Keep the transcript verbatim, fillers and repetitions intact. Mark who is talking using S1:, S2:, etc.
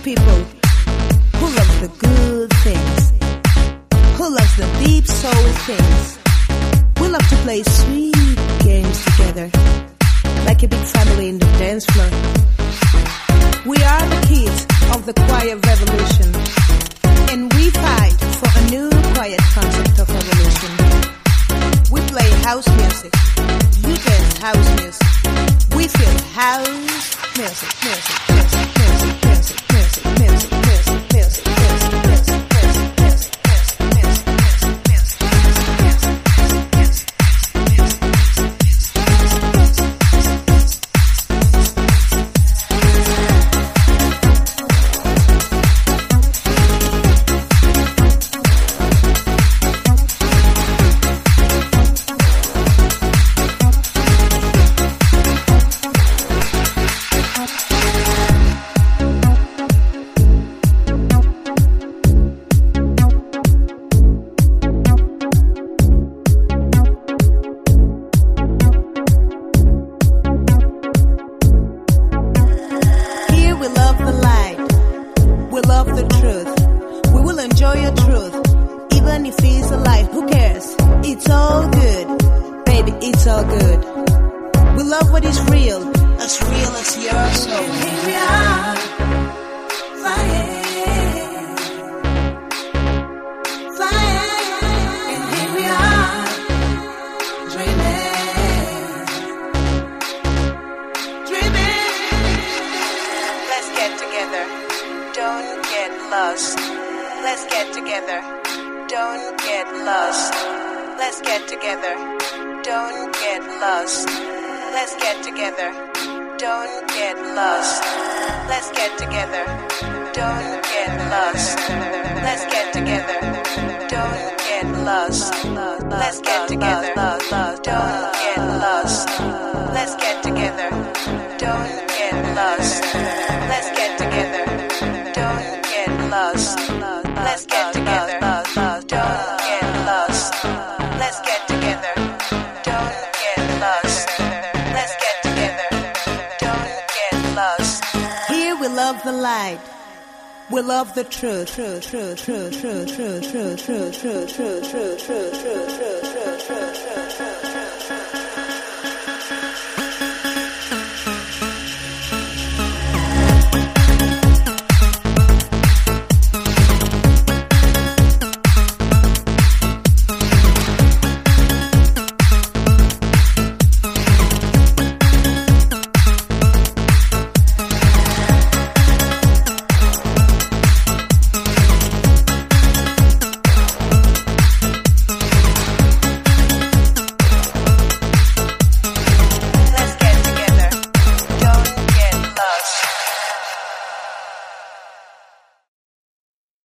S1: people who love the good things, who loves the deep soul things. We love to play sweet games together, like a big family in the dance floor. We are the kids of the quiet revolution, and we fight for a new quiet concept of revolution. We play house music, you dance house music. We feel house music, music, music, music, music, music, music, music, music, music, music, music. We love the truth, truth, truth, truth, truth, truth, truth, truth, truth, truth, truth, truth, truth, truth, truth, truth, truth, truth.